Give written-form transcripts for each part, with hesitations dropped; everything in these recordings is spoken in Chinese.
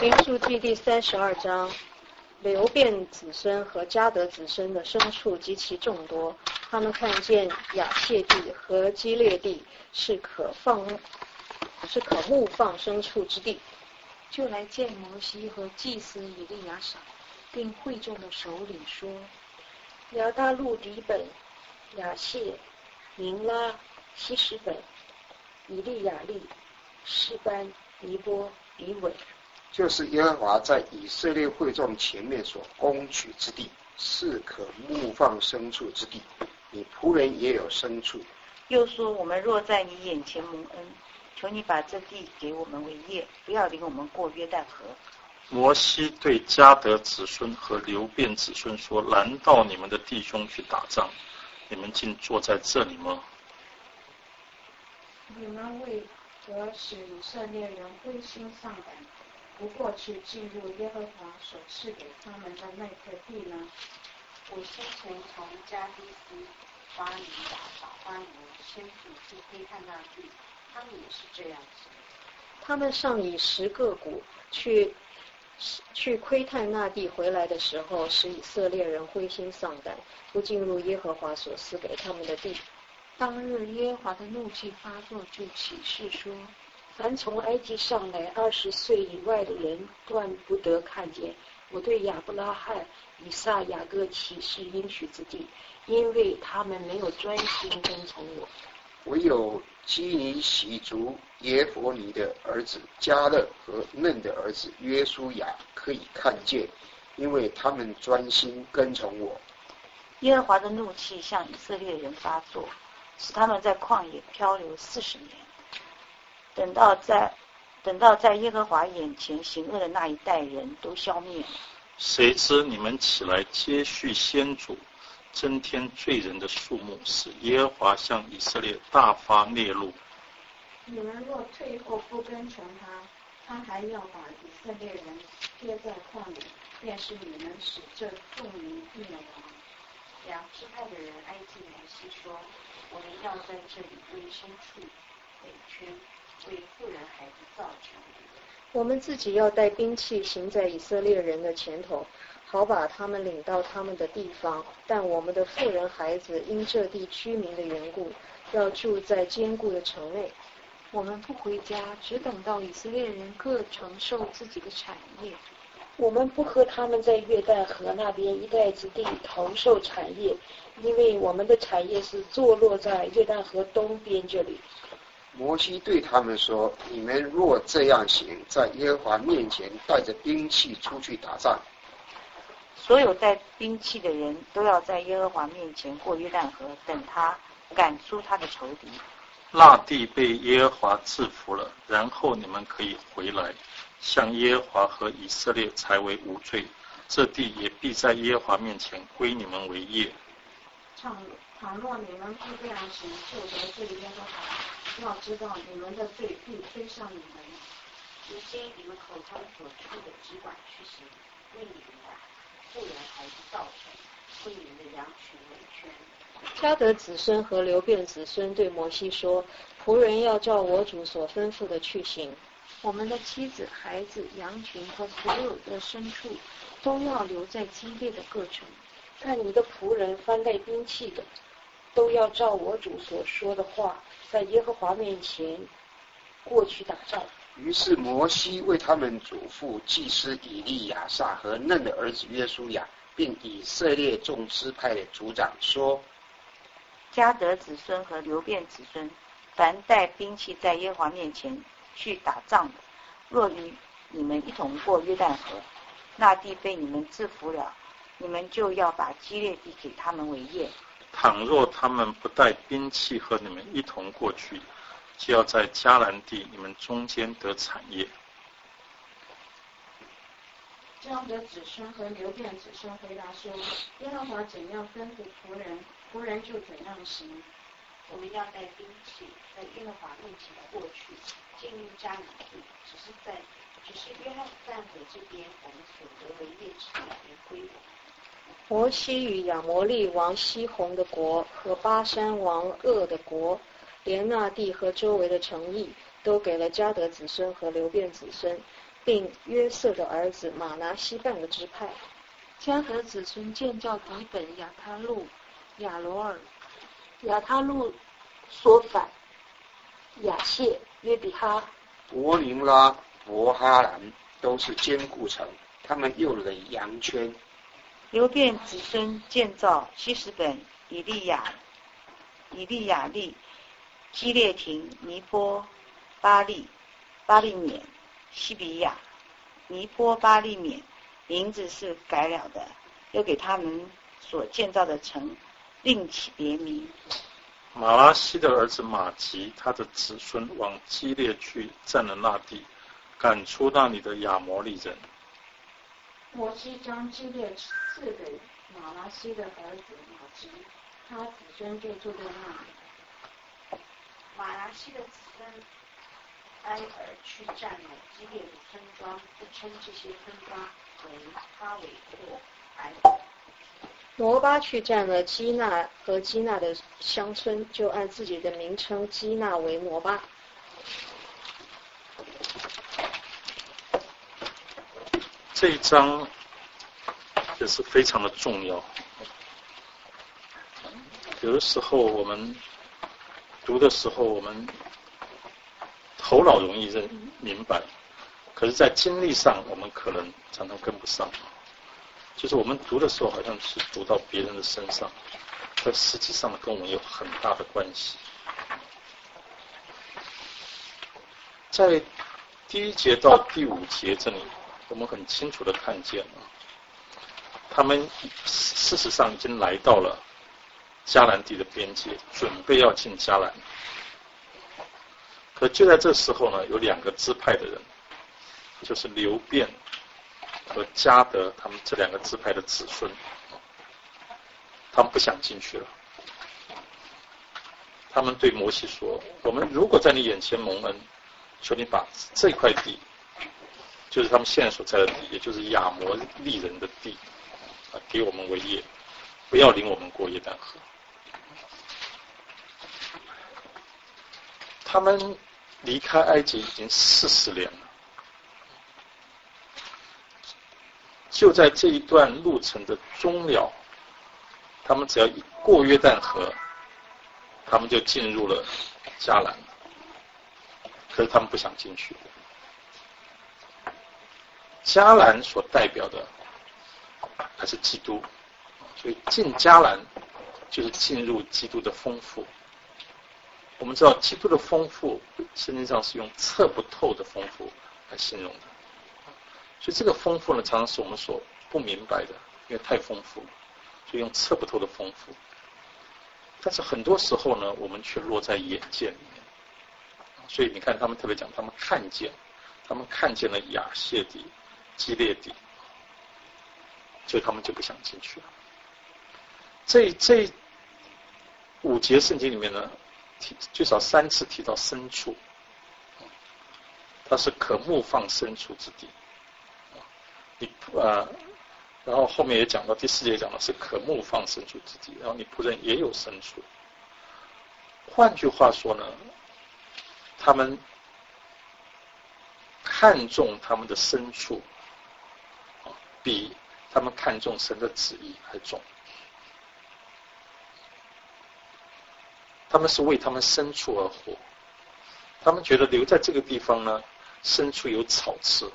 民数记第32章，流便子孙和迦得子孙的牲畜极其众多，他们看见亚谢地和基列地是可牧放牲畜之地， 就来见摩西和祭司以利亚撒，并会众的首领说： 亚大路底本、亚谢、明拉、希实本、以利亚利、示班、尼波、以韦， 就是耶和华在以色列会众前面所攻取之地，是可牧放牲畜之地。你仆人也有牲畜。 又说：我们若在你眼前蒙恩，求你把这地给我们为业，不要领我们过约旦河。 摩西对迦得子孙和流便子孙说：难道你们的弟兄去打仗，你们竟坐在这里吗？ 你们为何使以色列人灰心丧胆，不过去进入耶和华所赐给他们的那块地呢？ 我先前从加低斯、巴尼亚、法巴牛先祖去窥探那地，他们也是这样子。 他们上以10个股去窥探那地，回来的时候，使以色列人灰心丧胆，不进入耶和华所赐给他们的地。 当日耶和华的怒气发作，就起誓说： 凡从埃及上来20岁以外的人，断不得看见我对亚伯拉罕、以撒、雅各起誓应许之地，因为他们没有专心跟从我。 唯有基尼喜族耶弗尼的儿子迦勒和嫩的儿子约书亚可以看见，因为他们专心跟从我。 耶和华的怒气向以色列人发作，使他们在旷野漂流40年。等到在耶和华眼前行恶的那一代人都消灭了。 谁知你们起来接续先祖，增添罪人的数目，使耶和华向以色列大发烈怒。 你们若退后不跟从他，他还要把以色列人撇在旷野，便是你们使这众民灭亡。 两支派的人挨近摩西说：我们要在这里为牲畜围圈，为妇人孩子造城。 我们自己要带兵器行在以色列人的前头，好把他们领到他们的地方。但我们的妇人孩子因这地居民的缘故，要住在坚固的城内。 我们不回家，只等到以色列人各承受自己的产业。 我们不和他们在约旦河那边一带之地同受产业，因为我们的产业是坐落在约旦河东边这里。 摩西对他们说：你们若这样行，在耶和华面前带着兵器出去打仗。 所有带兵器的人都要在耶和华面前过约旦河，等他赶出他的仇敌。 那地被耶和华制服了，然后你们可以回来，向耶和华和以色列才为无罪。这地也必在耶和华面前归你们为业。 倘若你们不这样行，就得罪耶和华。要知道你们的罪必追上你们。 如今你们口中所出的，只管去行，为你们的妇人孩子造成，为你们的羊群围圈。 迦得子孙和流便子孙对摩西说：仆人要照我主所吩咐的去行。 我们的妻子、孩子、羊群和所有的牲畜，都要留在基列的各城。 但你的仆人翻带兵器的，都要照我主所说的话，在耶和华面前过去打仗。 于是摩西为他们嘱咐祭司以利亚撒和嫩的儿子约书亚，并以色列众支派的族长说： 迦得子孙和流便子孙，凡带兵器在耶和华面前去打仗的，若与你们一同过约旦河，那地被你们制服了，你们就要把基列地给他们为业。 倘若他们不带兵器和你们一同过去，就要在迦南地你们中间得产业。 迦得子孙和流便子孙回答说：耶和华怎样吩咐仆人，仆人就怎样行。 我们要带兵器，在耶和华面前过去，进入迦南地，只是约旦河这边，我们所得为业之地也归我。 摩西与亚摩利王西宏的国和巴山王噩的国，连那地和周围的城邑，都给了迦得子孙和流便子孙。 并约瑟的儿子马拿西半个支派。 迦得子孙建造底本、亚他路、亚罗尔、亚他路、索反、亚谢、约比哈、 伯宁拉、伯哈兰都是坚固城，他们又垒羊圈。 流便子孙建造希实本、以利亚利、基列亭、尼波、巴利缅、西比亚、尼波巴利缅，名字是改了的，又给他们所建造的城另起别名。 马拉西的儿子马吉，他的子孙往基列去，占了那地，赶出那里的亚摩利人。 摩西将基列赐给马拉西的儿子马吉，他子孙就住在那里。 马拉西的子孙埃尔去占了基列的村庄，不称这些村庄为哈韦或埃尔。 挪巴去占了基纳和基纳的乡村，就按自己的名称基纳为挪巴。 这一章也是非常的重要。有的时候我们读的时候，我们头脑容易明白，可是在经历上我们可能常常跟不上。就是我们读的时候好像是读到别人的身上，但实际上跟我们有很大的关系。在第1节到第5节这里，我们很清楚的看见他们事实上已经来到了迦南地的边界，准备要进迦南。可就在这时候呢，有2个支派的人，就是流便和迦得，他们这2个支派的子孙，他们不想进去了。他们对摩西说：我们如果在你眼前蒙恩，求你把这块地，就是他们现在所在的地，也就是亚摩利人的地，给我们为业，不要领我们过约旦河。他们离开埃及已经40年了，就在这一段路程的终了，他们只要一过约旦河，他们就进入了迦南了。可是他们不想进去。迦南所代表的还是基督，所以进迦南就是进入基督的丰富。我们知道基督的丰富，圣经上是用测不透的丰富来形容的。所以这个丰富呢，常常是我们所不明白的，因为太丰富了，所以用测不透的丰富。但是很多时候呢，我们却落在眼界里面。所以你看，他们特别讲，他们看见了亚谢地、基列地，所以他们就不想进去了。这5节圣经里面呢，最少3次提到牲畜，它是可牧放牲畜之地。然后后面也讲到，第4节讲的是可牧放牲畜之地，然后你仆人也有牲畜。换句话说呢，他们看重他们的牲畜，比他们看重神的旨意还重。他们是为他们牲畜而活，他们觉得留在这个地方呢，牲畜有草吃。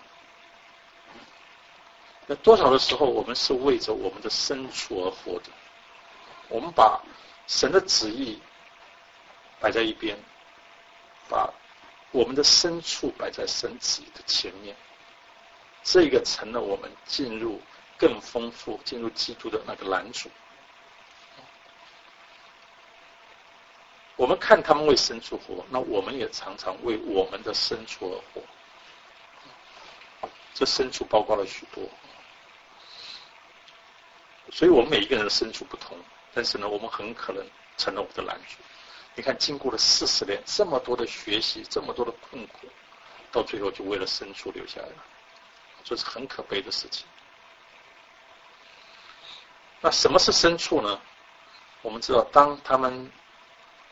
那多少的时候，我们是为着我们的牲畜而活的。我们把神的旨意摆在一边，把我们的牲畜摆在神旨意的前面，这个成了我们进入更丰富、进入基督的那个拦阻。我们看他们为牲畜活，那我们也常常为我们的牲畜而活。这牲畜包括了许多，所以我们每一个人的牲畜不同，但是呢，我们很可能成了我们的拦阻。你看，经过了40年，这么多的学习，这么多的困苦，到最后就为了牲畜留下来了，这是很可悲的事情。那什么是牲畜呢？我们知道，当他们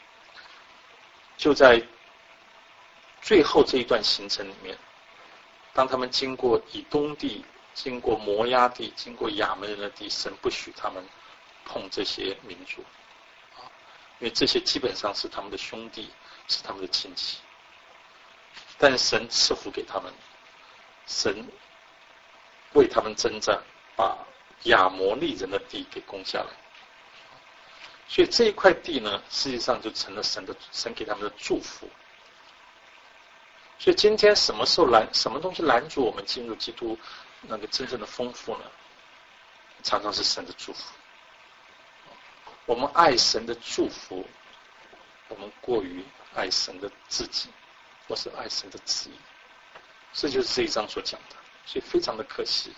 就在最后这一段行程里面， 当他们经过以东地、经过摩押地、经过亚门人的地，神不许他们碰这些民族，因为这些基本上是他们的兄弟，是他们的亲戚。但神赐福给他们，神为他们征战，把亚摩利人的地给攻下来。所以这一块地呢，实际上就成了神给他们的祝福。所以今天什么东西拦住我们进入基督那个真正的丰富呢？常常是神的祝福。我们爱神的祝福，我们过于爱神的自己，或是爱神的旨意。这就是这一章所讲的，所以非常的可惜。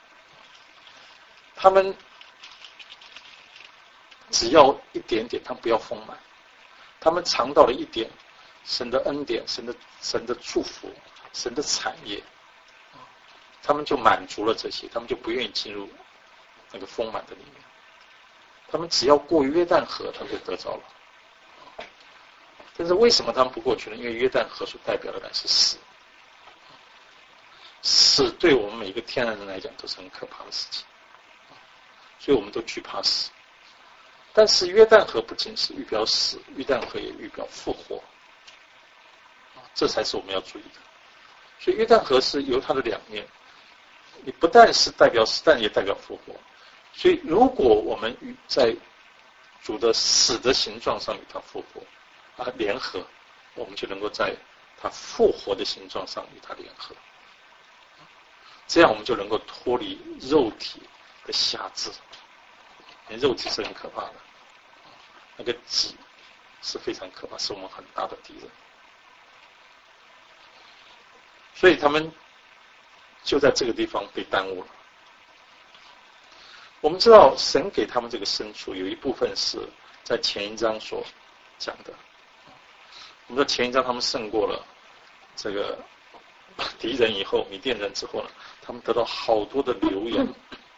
他们只要一点点，他们不要丰满。他们尝到了一点神的恩典、神的祝福、神的产业，他们就满足了这些，他们就不愿意进入那个丰满的里面。他们只要过约旦河，他们就得着了。但是为什么他们不过去呢？因为约旦河所代表的是死。死对我们每一个天然人来讲都是很可怕的事情，所以我们都惧怕死。但是约旦河不仅是预表死，约旦河也预表复活，这才是我们要注意的。所以约旦河是由它的两面，你不但是代表死，但也代表复活。所以如果我们在主的死的形状上与它复活联合，我们就能够在它复活的形状上与它联合，这样我们就能够脱离肉体的辖制。肉体是很可怕的，那个己是非常可怕，是我们很大的敌人。所以他们就在这个地方被耽误了。我们知道神给他们这个牲畜有一部分是在前一章所讲的。我们说前一章他们胜过了这个敌人以后，米甸人之后呢，他们得到好多的流言。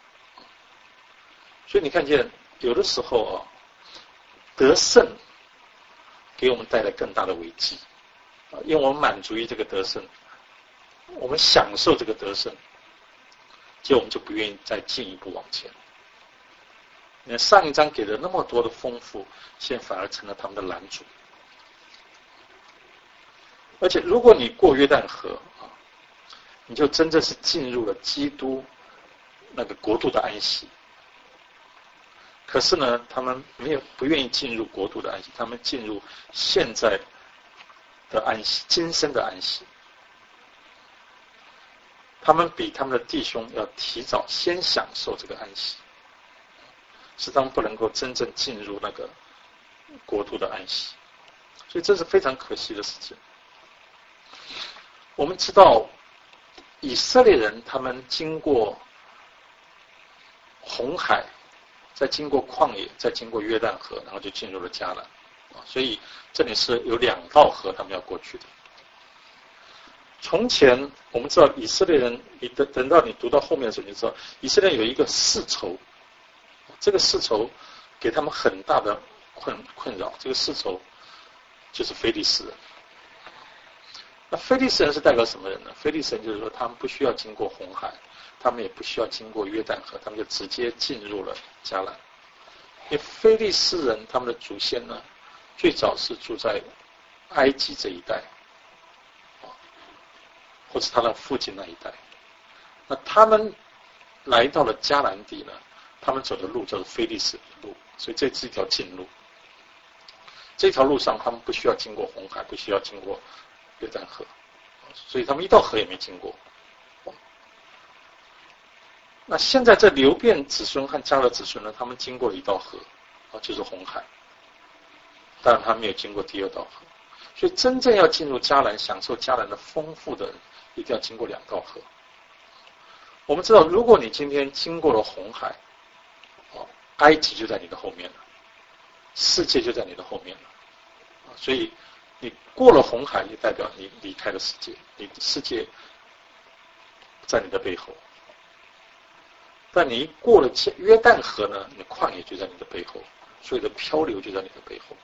所以你看见有的时候得胜给我们带来更大的危机，因为我们满足于这个得胜，我们享受这个得胜，结果我们就不愿意再进一步往前。你看上一章给了那么多的丰富，现在反而成了他们的拦阻。而且如果你过约旦河你就真正是进入了基督那个国度的安息。可是呢，他们不愿意进入国度的安息，他们进入现在的安息，今生的安息。他们比他们的弟兄要提早先享受这个安息，使他们不能够真正进入那个国度的安息。所以这是非常可惜的事情。我们知道以色列人他们经过红海，再经过旷野，再经过约旦河，然后就进入了迦南。所以这里是有2道河他们要过去的。从前我们知道以色列人，等到你读到后面的时候，你就知道以色列有一个世仇，这个世仇给他们很大的困扰。这个世仇就是非利士人。那非利士人是代表什么人呢？非利士人就是说他们不需要经过红海，他们也不需要经过约旦河，他们就直接进入了迦南。因为非利士人他们的祖先呢，最早是住在埃及这一带，或是他的附近那一带。那他们来到了迦南地呢，他们走的路叫做非利士路，所以这是一条近路。这条路上他们不需要经过红海，不需要经过约旦河，所以他们一道河也没经过。那现在这流便子孙和迦勒子孙呢，他们经过了一道河，就是红海，当然他们没有经过第2道河。所以真正要进入迦南，享受迦南的丰富的人，一定要经过2道河。我们知道，如果你今天经过了红海，埃及就在你的后面了，世界就在你的后面了。所以你过了红海，也代表你离开了世界，你的世界在你的背后。但你一过了约旦河呢，你的旷野就在你的背后，所有的漂流就在你的背后。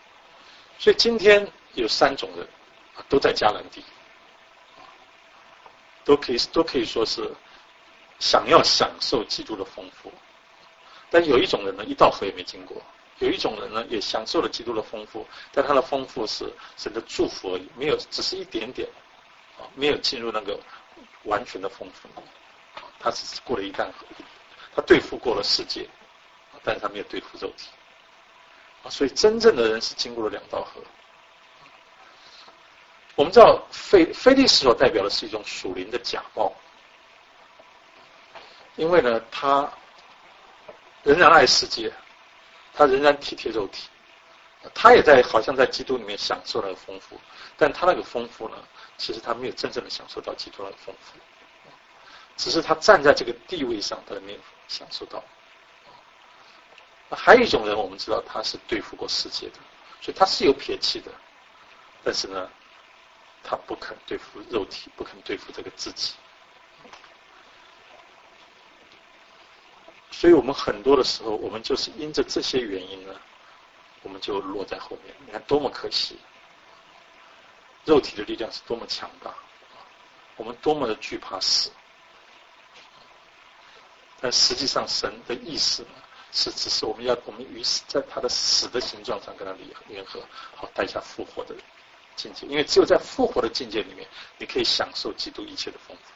所以今天有3种人都在迦南地。 都可以说是想要享受基督的丰富。但有一种人呢，一道河也没经过；有一种人呢，也享受了基督的丰富，但他的丰富是神的祝福而已，没有，只是一点点，没有进入那个完全的丰富。他只是过了一旦河，他对付过了世界，但是他没有对付肉体。所以真正的人是经过了两道河。我们知道腓利士所代表的是一种属灵的假冒，因为呢，他仍然爱世界，他仍然体贴肉体，他也好像在基督里面享受那个丰富，但他那个丰富呢，其实他没有真正的享受到基督那个丰富，只是他站在这个地位上，他没有享受到。还有一种人，我们知道他是对付过世界的，所以他是有撇弃的，但是呢，他不肯对付肉体，不肯对付这个自己。所以我们很多的时候，我们就是因着这些原因呢，我们就落在后面。你看多么可惜，肉体的力量是多么强大，我们多么的惧怕死，但实际上神的意思呢，是只是我们与在他的死的形状上跟他联合，好带下复活的境界。因为只有在复活的境界里面，你可以享受基督一切的丰富。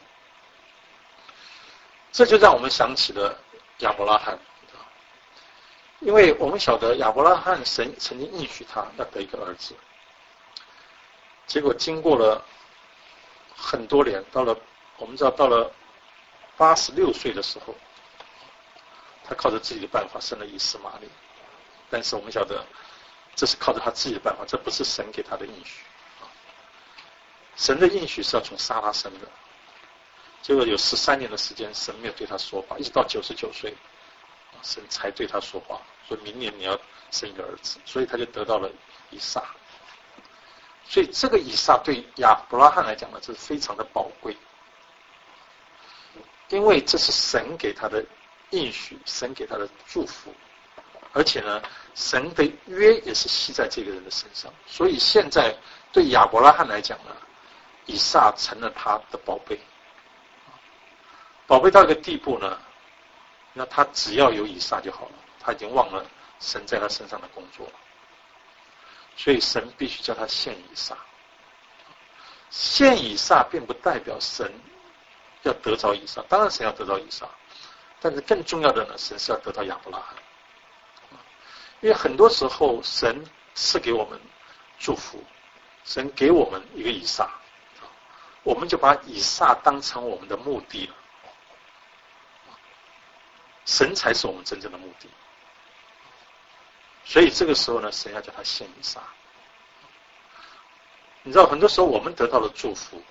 这就让我们想起了亚伯拉罕，因为我们晓得亚伯拉罕神曾经应许他要得一个儿子，结果经过了很多年，我们知道到了86岁的时候，他靠着自己的办法生了以斯玛利，但是我们晓得这是靠着他自己的办法，这不是神给他的应许。神的应许是要从撒拉生的，结果有13年的时间，神没有对他说话，一直到99岁，神才对他说话，说明年你要生一个儿子，所以他就得到了以撒。所以这个以撒对亚伯拉罕来讲呢，这是非常的宝贵，因为这是神给他的应许，神给他的祝福，而且呢，神的约也是系在这个人的身上，所以现在对亚伯拉罕来讲呢，以撒成了他的宝贝，宝贝到一个地步呢，那他只要有以撒就好了，他已经忘了神在他身上的工作了，所以神必须叫他献以撒。献以撒并不代表神要得着以撒，当然神要得着以撒，但是更重要的呢，神是要得到亚伯拉罕。因为很多时候神是给我们祝福，神给我们一个以撒，我们就把以撒当成我们的目的了，神才是我们真正的目的。所以这个时候呢，神要叫他献以撒。你知道很多时候我们得到了祝福，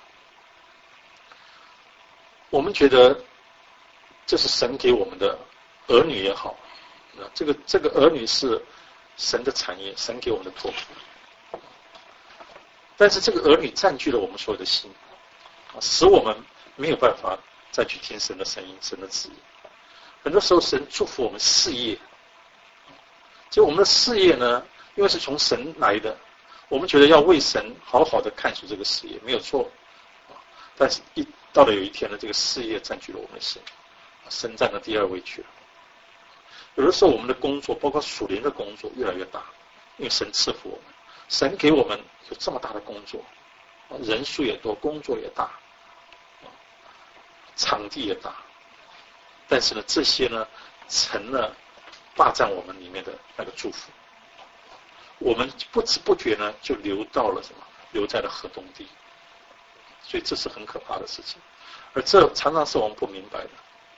我们觉得这是神给我们的儿女也好，这个儿女是神的产业，神给我们的托付，但是这个儿女占据了我们所有的心，使我们没有办法再去听神的声音，神的旨意。很多时候神祝福我们事业，就我们的事业呢，因为是从神来的，我们觉得要为神好好的看守这个事业没有错，但是到了有一天呢，这个事业占据了我们的心，神占了第二位去了。有的时候我们的工作，包括属灵的工作越来越大，因为神赐福我们，神给我们有这么大的工作，人数也多，工作也大，场地也大，但是呢，这些呢成了霸占我们里面的那个祝福，我们不知不觉呢就流到了什么？流在了河东地，所以这是很可怕的事情，而这常常是我们不明白的，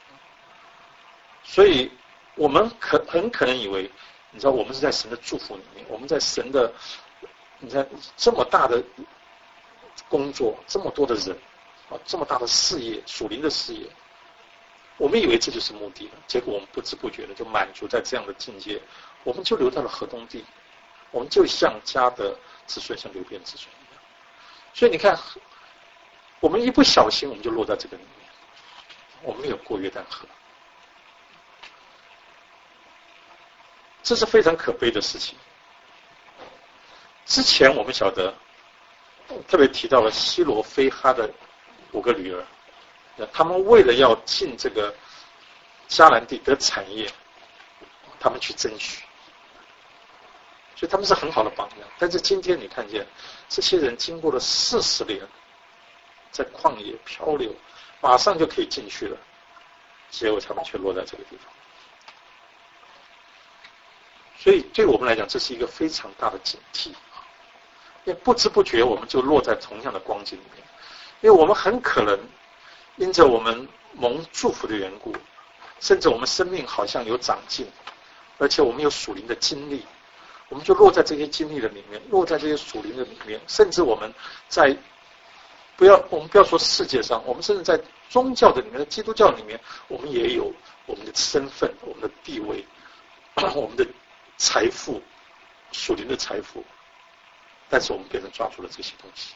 所以我们很可能以为，你知道，我们是在神的祝福里面，我们在神的，你看这么大的工作，这么多的人，这么大的事业，属灵的事业，我们以为这就是目的了，结果我们不知不觉的就满足在这样的境界，我们就流到了河东地，我们就像迦得子孙，像流便子孙一样。所以你看，我们一不小心，我们就落在这个里面，我们没有过约旦河。这是非常可悲的事情。之前我们晓得，特别提到了希罗非哈的5个女儿， 他们为了要进这个迦南地得产业，他们去争取，所以他们是很好的榜样。但是今天你看见这些人经过了40年在旷野漂流，马上就可以进去了，结果他们却落在这个地方。所以对我们来讲，这是一个非常大的警惕，因为不知不觉我们就落在同样的光景里面。因为我们很可能因着我们蒙祝福的缘故，甚至我们生命好像有长进，而且我们有属灵的经历，我们就落在这些经历的里面，落在这些属灵的里面，甚至我们在我们不要说世界上，我们甚至在宗教的里面，在基督教里面，我们也有我们的身份、我们的地位、我们的财富、属灵的财富，但是我们变成抓住了这些东西，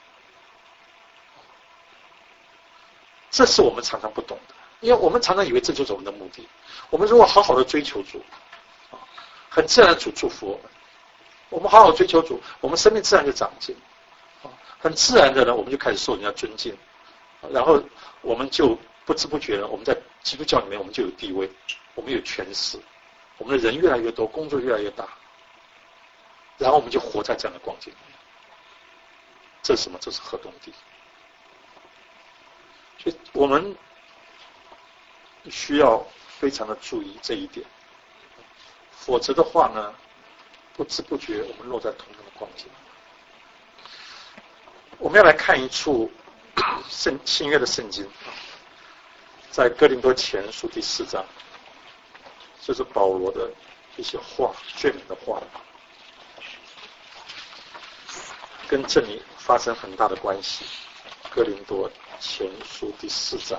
这是我们常常不懂的，因为我们常常以为这就是我们的目的。我们如果好好的追求主，很自然的主祝福我们，我们好好追求主，我们生命自然就长进，很自然的呢，我们就开始受人家尊敬，然后我们就不知不觉的，我们在基督教里面我们就有地位，我们有权势，我们的人越来越多，工作越来越大，然后我们就活在这样的光景里面。这是什么？这是河东地。所以我们需要非常的注意这一点，否则的话呢，不知不觉我们落在同样的光景。我们要来看一处新约的圣经，在哥林多前书第4章，这是保罗的一些话，最美的话，跟这里发生很大的关系。哥林多前书第4章，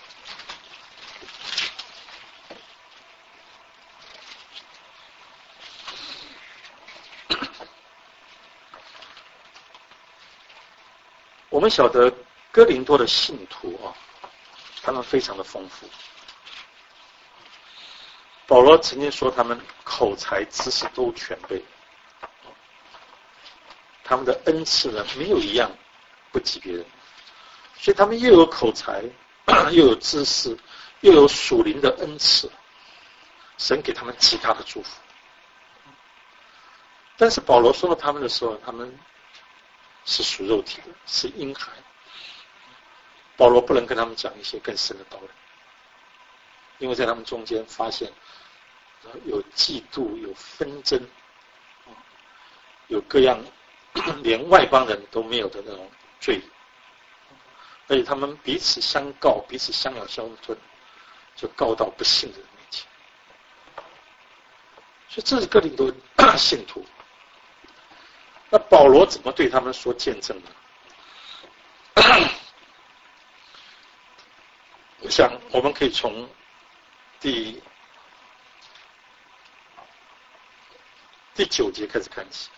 我们晓得哥林多的信徒他们非常的丰富。保罗曾经说他们口才知识都全备，他们的恩赐呢没有一样不及别人，所以他们又有口才，又有知识，又有属灵的恩赐，神给他们极大的祝福。但是保罗说到他们的时候，他们是属肉体的，是婴孩。保罗不能跟他们讲一些更深的道理，因为在他们中间发现有嫉妒，有纷争，有各样连外邦人都没有的那种罪，而且他们彼此相告，彼此相咬相吞，就告到不信的人面前。所以这是哥林多信徒。那保罗怎么对他们说见证呢？我想我们可以从第9节开始看起，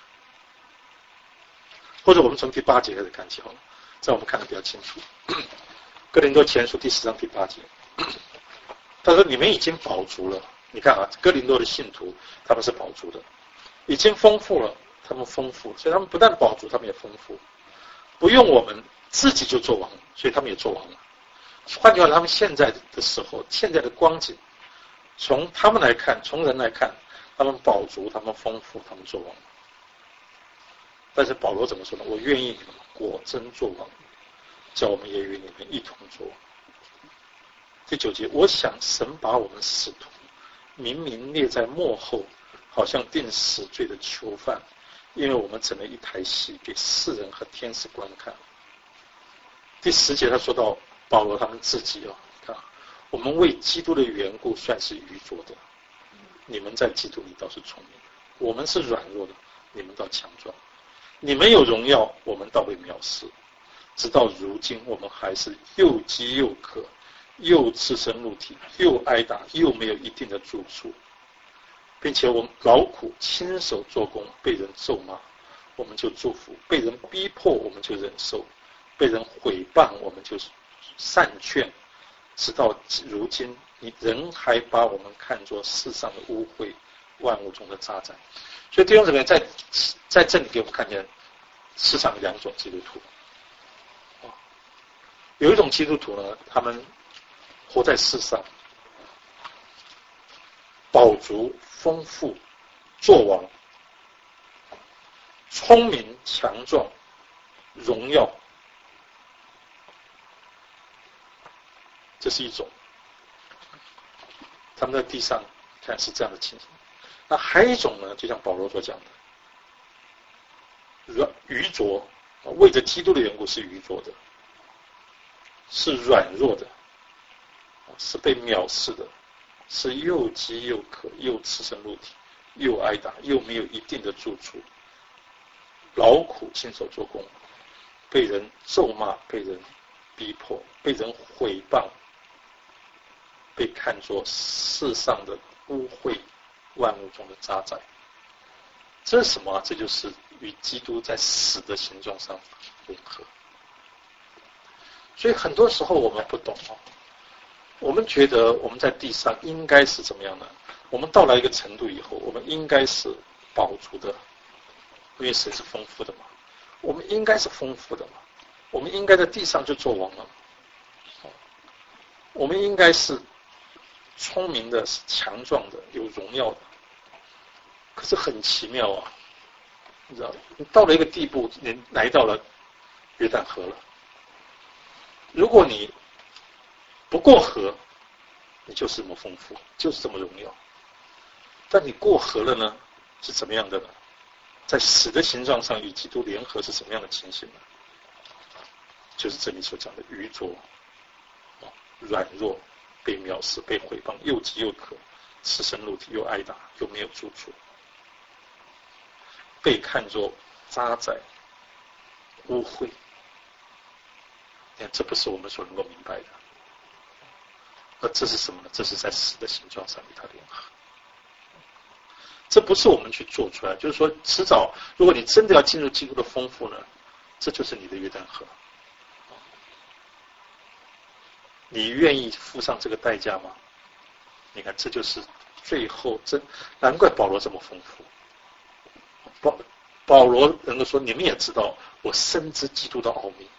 或者我们从第8节开始看起好了，这样我们看得比较清楚。哥林多前书第10章第8节，他说你们已经饱足了。你看哥林多的信徒他们是饱足的，已经丰富了，他们丰富，所以他们不但饱足，他们也丰富，不用我们自己就做王，所以他们也做王了。换句话说，他们现在的时候，现在的光景，从他们来看，从人来看，他们饱足，他们丰富，他们做王。但是保罗怎么说呢？我愿意你们果真做王，叫我们也与你们一同做王。第9节，我想神把我们使徒明明列在末后，好像定死罪的囚犯，因为我们整了一台戏给世人和天使观看。第10节他说到保罗他们自己看我们为基督的缘故算是愚拙的，你们在基督里倒是聪明的；我们是软弱的，你们倒强壮；你们有荣耀，我们倒被藐视。直到如今，我们还是又饥又渴，又赤身露体，又挨打，又没有一定的住处，并且我们劳苦亲手做工，被人咒骂，我们就祝福；被人逼迫，我们就忍受；被人毁谤，我们就善劝。直到如今，你仍还把我们看作世上的污秽，万物中的渣滓。所以弟兄姊妹，在这里给我们看见世上2种基督徒。有一种基督徒呢，他们活在世上，饱足、丰富、作王、聪明、强壮、荣耀，这是一种。他们在地上看是这样的情形。那还有一种呢，就像保罗所讲的，愚拙，为着基督的缘故是愚拙的，是软弱的，是被藐视的，是又饥又渴，又赤身露体，又挨打，又没有一定的住处，劳苦亲手做工，被人咒骂，被人逼迫，被人毁谤，被看作世上的污秽，万物中的渣滓。这是什么？这就是与基督在死的形状上联合。所以很多时候我们不懂我们觉得我们在地上应该是怎么样呢？我们到了一个程度以后，我们应该是饱足的，因为神是丰富的嘛。我们应该是丰富的嘛，我们应该在地上就做王了。我们应该是聪明的，是强壮的，有荣耀的。可是很奇妙啊，你知道，你到了一个地步，你来到了约旦河了。如果你不过河，你就是这么丰富，就是这么荣耀。但你过河了呢，是怎么样的呢？在死的形状上与基督联合是什么样的情形呢？就是这里所讲的愚拙、软弱、被藐视、被毁谤，又饥又渴，赤身露体，又挨打，又没有住处，被看作渣滓、污秽。这不是我们所能够明白的。而这是什么呢？这是在死的形状上与它联合。这不是我们去做出来，就是说迟早，如果你真的要进入基督的丰富呢，这就是你的约旦河。你愿意付上这个代价吗？你看，这就是最后难怪保罗这么丰富。保罗能够说，你们也知道，我深知基督的奥秘。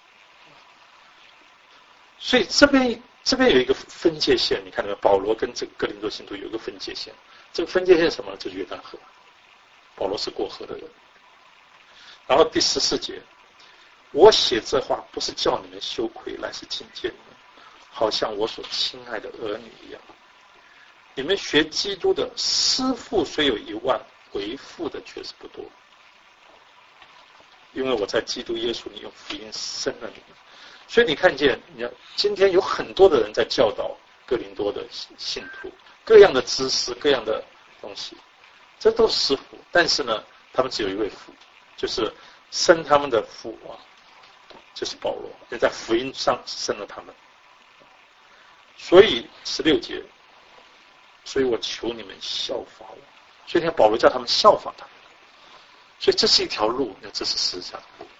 所以这边有一个分界线，你看到没有？保罗跟这个哥林多信徒有一个分界线。这个分界线是什么？就是约旦河。保罗是过河的人。然后第14节，我写这话不是叫你们羞愧，乃是警戒你们，好像我所亲爱的儿女一样。你们学基督的师傅虽有1万，为父的却是不多。因为我在基督耶稣里用福音生了你们。所以你看见，今天有很多的人在教导哥林多的信徒，各样的知识，各样的东西，这都是师傅。但是呢，他们只有一位父，就是生他们的父就是保罗，也在福音上生了他们。所以16节，所以我求你们效法我。所以你看保罗叫他们效法他。所以这是一条路，这是实际上。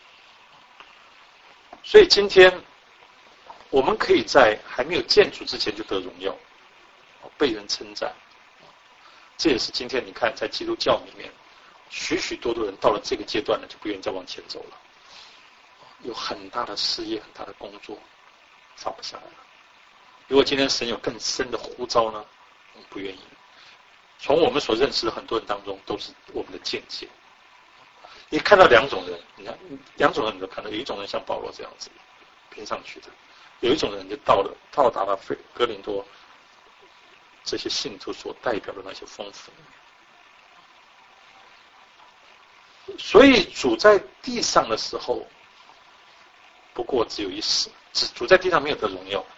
所以今天我们可以在还没有见主之前就得荣耀，被人称赞。这也是今天你看在基督教里面，许许多多人到了这个阶段呢，就不愿意再往前走了，有很大的事业，很大的工作，放不下来了。如果今天神有更深的呼召呢，我们不愿意。从我们所认识的很多人当中，都是我们的见解。你看到两种人，你看两种人你都看到，有一种人像保罗这样子拼上去的，有一种人就到达了哥林多这些信徒所代表的那些丰富。所以主在地上的时候，不过只有一死，主在地上没有得荣耀。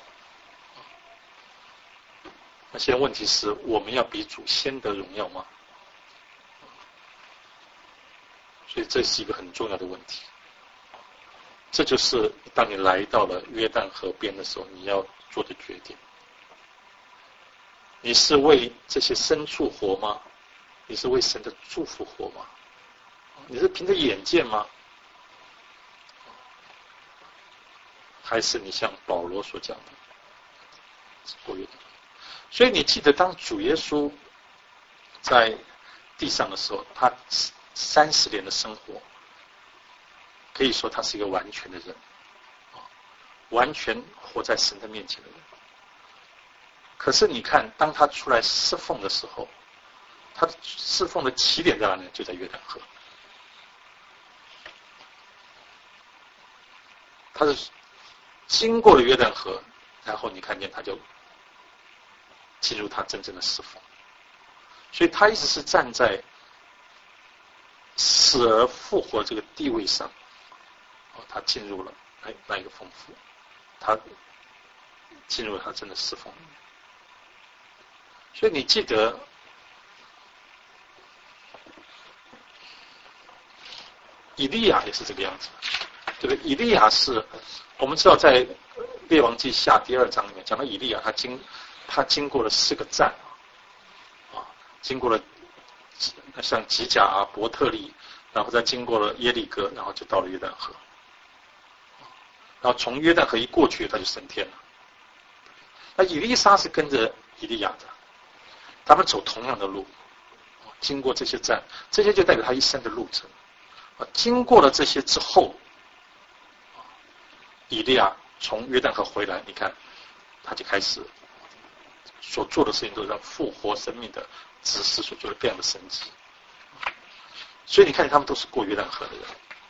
那现在问题是，我们要比主先得荣耀吗？所以这是一个很重要的问题。这就是当你来到了约旦河边的时候，你要做的决定。你是为这些牲畜活吗？你是为神的祝福活吗？你是凭着眼见吗？还是你像保罗所讲的过约旦？所以你记得，当主耶稣在地上的时候，他30年的生活，可以说他是一个完全的人，完全活在神的面前的人。 可是你看，当他出来侍奉的时候，他侍奉的起点在哪里？就在约旦河。他是经过了约旦河，然后你看见他就进入他真正的侍奉。所以他一直是站在死而复活这个地位上，他进入了那一个丰富，他进入了他真的侍奉里面。所以你记得，以利亚也是这个样子。这个以利亚是我们知道在列王记下第2章里面讲到以利亚，他经过了4个站经过了像吉甲啊、伯特利，然后再经过了耶利哥，然后就到了约旦河。然后从约旦河一过去，他就升天了。那以利沙是跟着以利亚的，他们走同样的路，经过这些站，这些就代表他一生的路程。经过了这些之后，以利亚从约旦河回来，你看，他就开始所做的事情都是让复活生命的执事所做的各样的神迹。所以你看，他们都是过约旦河的人。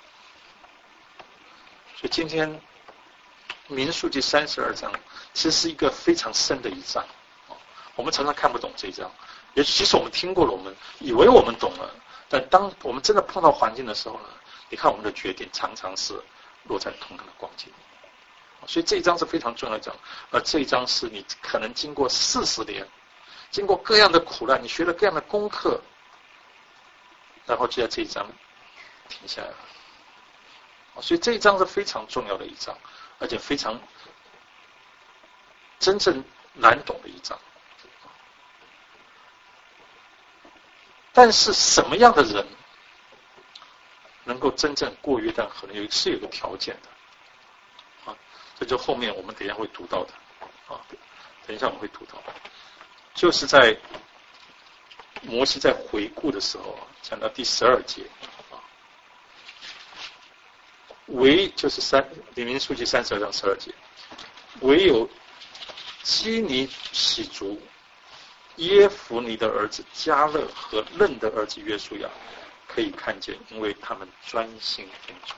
所以今天民数记32章其实是一个非常深的一章，我们常常看不懂这一章，也其实我们听过了，我们以为我们懂了，但当我们真的碰到环境的时候呢，你看我们的决定常常是落在同样的光景。所以这一章是非常重要的一章，而这一章是你可能经过40年，经过各样的苦难，你学了各样的功课，然后就在这一章停下来了。所以这一章是非常重要的一章，而且非常真正难懂的一章。但是什么样的人能够真正过约旦河呢？有个条件的，这就后面我们等一下会读到的，等一下我们会读到，就是在摩西在回顾的时候，讲到第12节，唯就是民数记32章12节，唯有基尼喜族耶孚尼的儿子迦勒和嫩的儿子约书亚可以看见，因为他们专心跟从。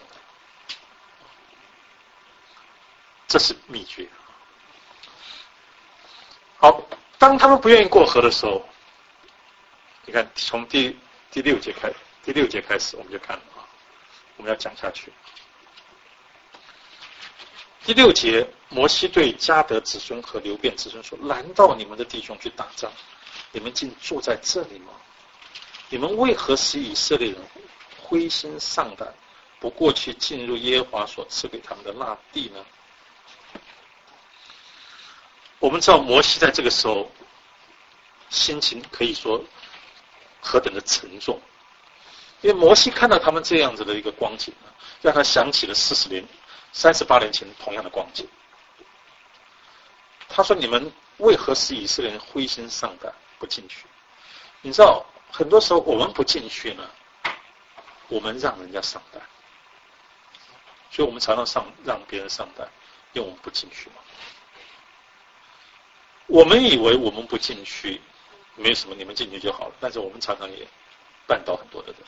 这是秘诀。好，当他们不愿意过河的时候，你看从第6节开始，我们就看了我们要讲下去。第6节，摩西对迦得子孙和流便子孙说：难道你们的弟兄去打仗，你们竟坐在这里吗？你们为何使以色列人灰心丧胆，不过去进入耶和华所赐给他们的那地呢？我们知道摩西在这个时候心情可以说何等的沉重，因为摩西看到他们这样子的一个光景呢，让他想起了38年前同样的光景。他说：你们为何使以色列人灰心丧胆，不进去？你知道很多时候我们不进去呢，我们让人家丧胆，所以我们常常让别人丧胆，因为我们不进去嘛。我们以为我们不进去没有什么，你们进去就好了，但是我们常常也绊倒很多的人。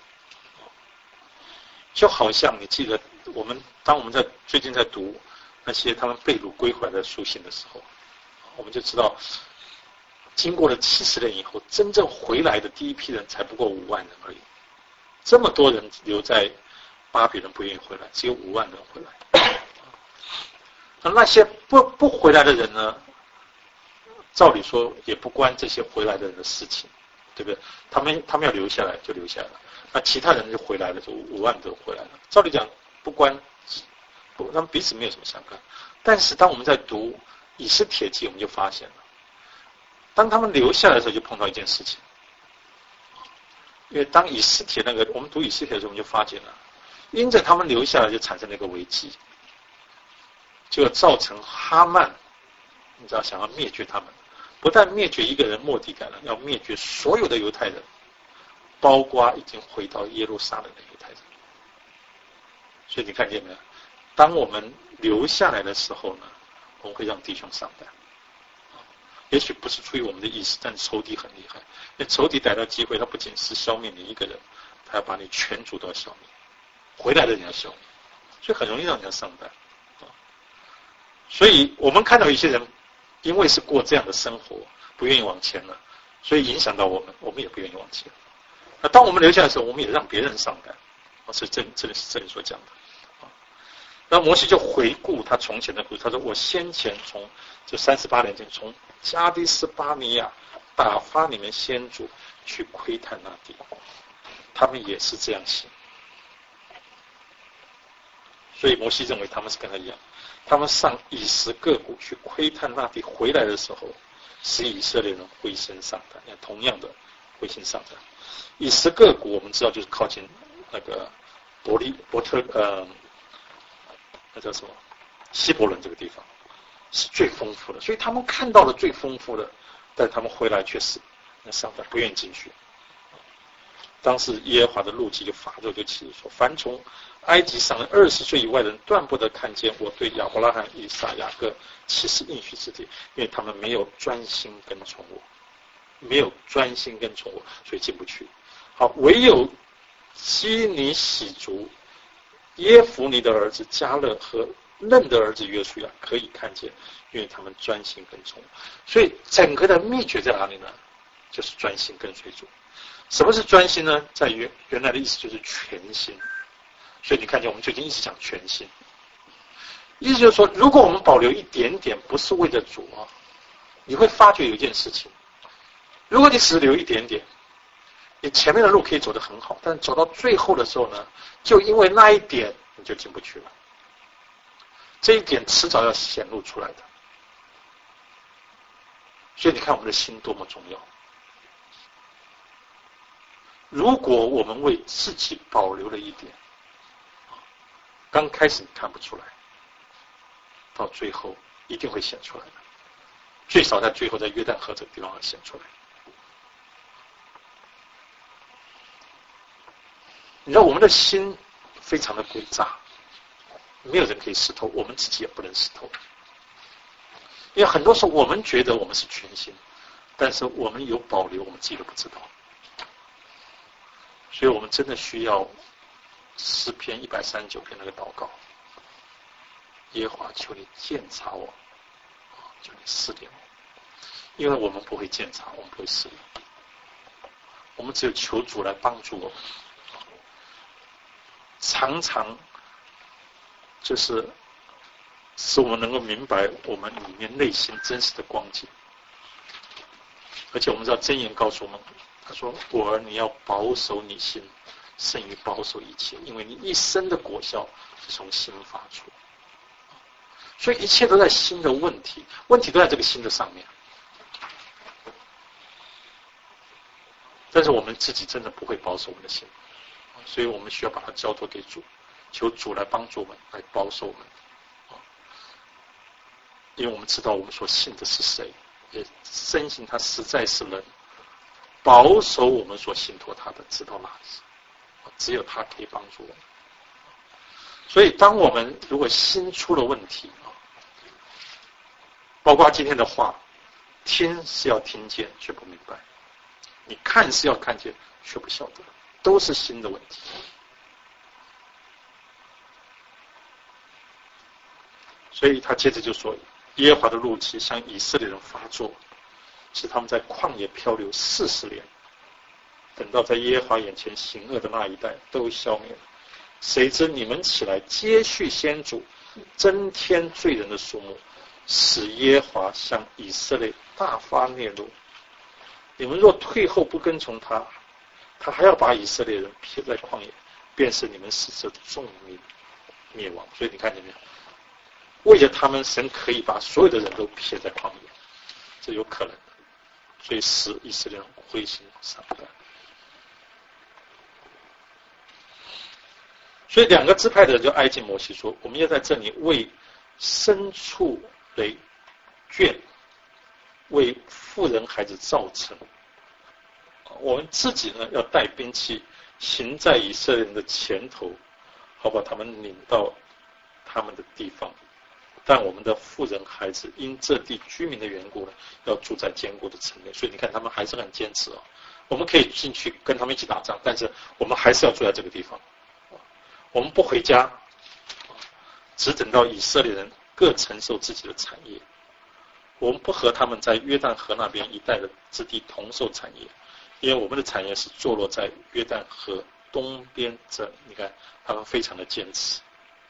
就好像你记得当我们最近在读那些他们被掳归回来的书信的时候，我们就知道经过了70年以后，真正回来的第一批人才不过5万人而已。这么多人留在巴比伦不愿意回来，只有5万人回来。那些不回来的人呢，照理说也不关这些回来的人的事情，对不对？他们要留下来就留下来了，那其他人就回来了，就5万都回来了。照理讲不关，他们彼此没有什么相干。但是当我们在读以斯帖记，我们就发现了，当他们留下来的时候，就碰到一件事情。因为当以斯帖我们读以斯帖的时候，我们就发现了，因着他们留下来，就产生了一个危机，就造成哈曼，你知道想要灭绝他们，不但灭绝一个人末底改了，要灭绝所有的犹太人，包括已经回到耶路撒冷的犹太人。所以你看见没有？当我们留下来的时候呢，我们会让弟兄丧胆。 也许不是出于我们的意思，但仇敌很厉害。那仇敌逮到机会，他不仅是消灭你一个人，他要把你全族都要消灭，回来的人要消灭，所以很容易让人家上当。所以我们看到一些人，因为是过这样的生活，不愿意往前了，所以影响到我们，我们也不愿意往前。那当我们留下的时候，我们也让别人上当。是这里所讲的。那摩西就回顾他从前的故事，他说：“我先前就38年前从加迪斯巴尼亚打发你们先祖去窥探那地，他们也是这样行。”所以摩西认为他们是跟他一样，他们上以实各谷去窥探那地，回来的时候使以色列人灰心丧胆，同样的灰心丧胆。以实各谷我们知道就是靠近那个那叫什么希伯伦这个地方是最丰富的，所以他们看到了最丰富的，但他们回来却是丧胆，不愿意进去。当时耶和华的怒气就发作，就起誓说：凡从埃及上来20岁以外的人，断不得看见我对亚伯拉罕、以撒、雅各起誓应许之地，因为他们没有专心跟从我，所以进不去。好，唯有基尼喜族耶孚尼的儿子迦勒和嫩的儿子约书亚可以看见，因为他们专心跟从。所以整个的秘诀在哪里呢？就是专心跟随主。什么是专心呢？在原来的意思就是全心。所以你看见我们最近一直讲全心，意思就是说，如果我们保留一点点，不是为了主啊，你会发觉有一件事情，如果你只留一点点，你前面的路可以走得很好，但走到最后的时候呢，就因为那一点你就进不去了。这一点迟早要显露出来的。所以你看我们的心多么重要。如果我们为自己保留了一点，刚开始你看不出来，到最后一定会显出来的，最少在最后在约旦河这个地方会显出来。你知道我们的心非常的诡诈，没有人可以识透，我们自己也不能识透。因为很多时候我们觉得我们是全心，但是我们有保留，我们自己都不知道。所以我们真的需要诗篇139篇那个祷告：耶和华，求你鉴察我，求你试炼我。因为我们不会鉴察，我们不会试炼，我们只有求主来帮助我们。常常就是使我们能够明白我们里面内心真实的光景。而且我们知道箴言告诉我们，他说：我儿，你要保守你心，胜于保守一切，因为你一生的果效是从心发出。所以一切都在心的问题都在这个心的上面。但是我们自己真的不会保守我们的心，所以我们需要把它交托给主，求主来帮助我们，来保守我们。因为我们知道我们所信的是谁，也深信他实在是能保守我们所信托他的，直到那里，只有他可以帮助我们。所以当我们如果心出了问题，包括今天的话，听是要听见却不明白，你看是要看见却不晓得，都是心的问题。所以他接着就说，耶和华的怒气向以色列人发作，使他们在旷野漂流40年，等到在耶和华眼前行恶的那一代都消灭了。谁知你们起来接续先祖，增添罪人的数目，使耶和华向以色列大发烈怒。你们若退后不跟从他，他还要把以色列人撇在旷野，便是你们使这众民灭亡。所以你看见没有？为了他们，神可以把所有的人都撇在旷野，这有可能的，所以使以色列人灰心丧胆。所以2个支派的人就挨近摩西说：我们要在这里为牲畜垒圈，为妇人孩子造城。我们自己呢，要带兵器，行在以色列人的前头，好把他们领到他们的地方。 但我们的妇人孩子因这地居民的缘故呢，要住在坚固的城内。所以你看他们还是很坚持哦。我们可以进去跟他们一起打仗，但是我们还是要住在这个地方。我们不回家，只等到以色列人各承受自己的产业。我们不和他们在约旦河那边一带的之地同受产业，因为我们的产业是坐落在约旦河东边这里。你看他们非常的坚持。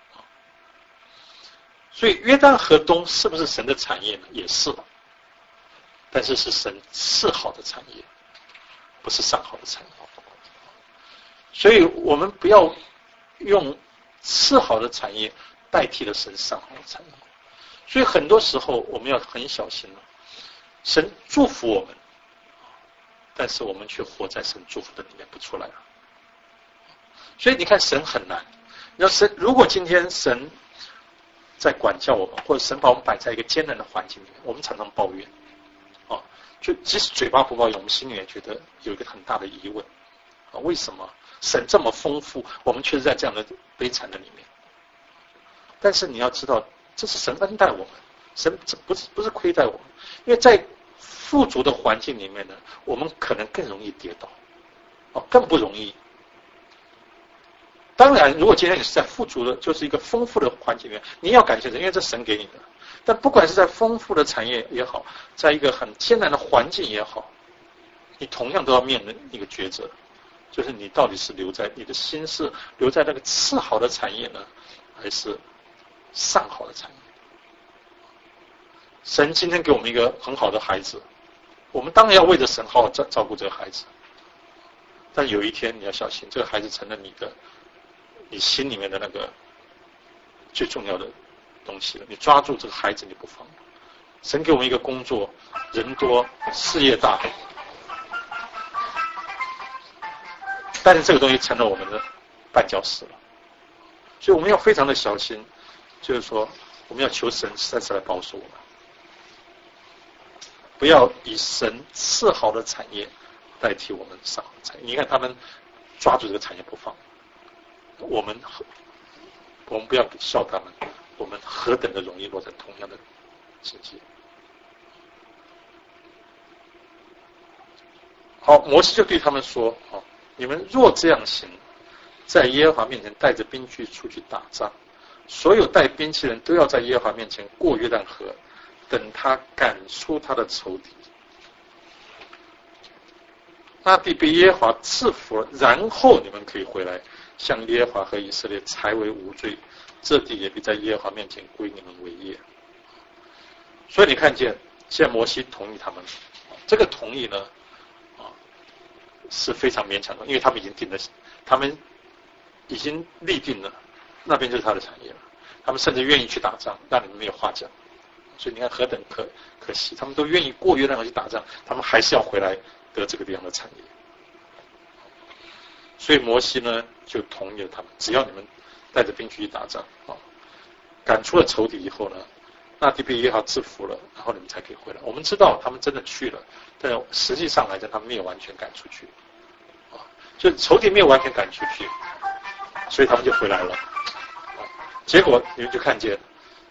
所以约旦河东是不是神的产业呢？也是，但是是神次好的产业，不是上好的产业。所以我们不要用次好的产业代替了神上好的产业。所以很多时候我们要很小心了。神祝福我们，但是我们却活在神祝福的里面不出来了。所以你看神很难。如果今天神在管教我们，或者神把我们摆在一个艰难的环境里面，我们常常抱怨，就即使嘴巴不抱怨，我们心里面觉得有一个很大的疑问，为什么神这么丰富，我们却是在这样的悲惨的里面？但是你要知道，这是神恩待我们，神不是亏待我们，因为在富足的环境里面呢，我们可能更容易跌倒，更不容易。当然，如果今天你是在富足的，就是一个丰富的环境里面，你要感谢神，因为这神给你的。但不管是在丰富的产业也好，在一个很艰难的环境也好，你同样都要面临一个抉择，就是你到底是你的心是留在那个次好的产业呢，还是上好的产业？神今天给我们一个很好的孩子，我们当然要为着神好好照顾这个孩子。但有一天你要小心，这个孩子成了你心里面的那个最重要的东西了，你抓住这个孩子你不放。神给我们一个工作，人多事业大，但是这个东西成了我们的绊脚石了。所以我们要非常的小心，就是说我们要求神再次来保守我们，不要以神次好的产业代替我们上好的产业。你看他们抓住这个产业不放，我们不要笑他们，我们何等的容易落在同样的境界。好，摩西就对他们说，你们若这样行，在耶和华面前带着兵器出去打仗，所有带兵器人都要在耶和华面前过约旦河，等他赶出他的仇敌。那地被耶和华赐福了，然后你们可以回来，向耶和华和以色列才为无罪，这地也必在耶和华面前归你们为业。所以你看见，现在摩西同意他们，这个同意呢，是非常勉强的，因为他们已经立定了，那边就是他的产业了，他们甚至愿意去打仗，让你们没有话讲。所以你看何等可惜，他们都愿意过约旦河去打仗，他们还是要回来得这个地方的产业。所以摩西呢就同意了他们，只要你们带着兵去打仗，赶出了仇敌以后呢，那地被耶和华制服了，然后你们才可以回来。我们知道他们真的去了，但实际上来讲他们没有完全赶出去，就仇敌没有完全赶出去，所以他们就回来了。结果你们就看见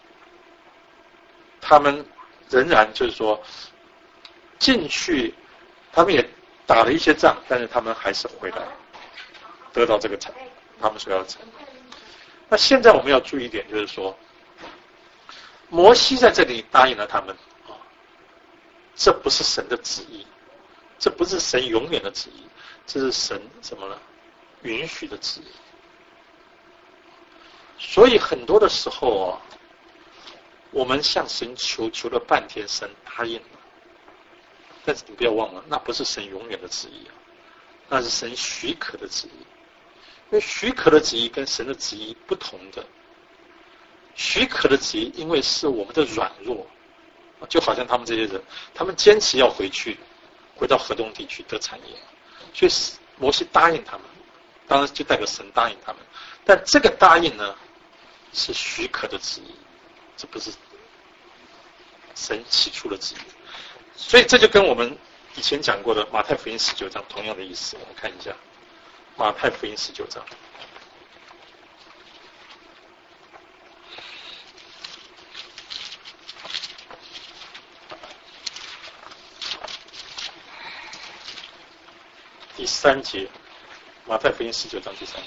他们仍然就是说进去，他们也打了一些仗，但是他们还是回来得到这个产，他们所要的产。那现在我们要注意一点，就是说摩西在这里答应了他们，这不是神的旨意，这不是神永远的旨意，这是神什么呢？允许的旨意。所以很多的时候我们向神求了半天，神答应了，但是你不要忘了，那不是神永远的旨意，那是神许可的旨意。因为许可的旨意跟神的旨意不同的，许可的旨意因为是我们的软弱，就好像他们这些人，他们坚持要回到河东地区得产业，所以摩西答应他们，当然就代表神答应他们，但这个答应呢是许可的旨意，这不是神起初的旨意。所以这就跟我们以前讲过的马太福音19章同样的意思。我们看一下马太福音19章。 第3节，马太福音19章第3节。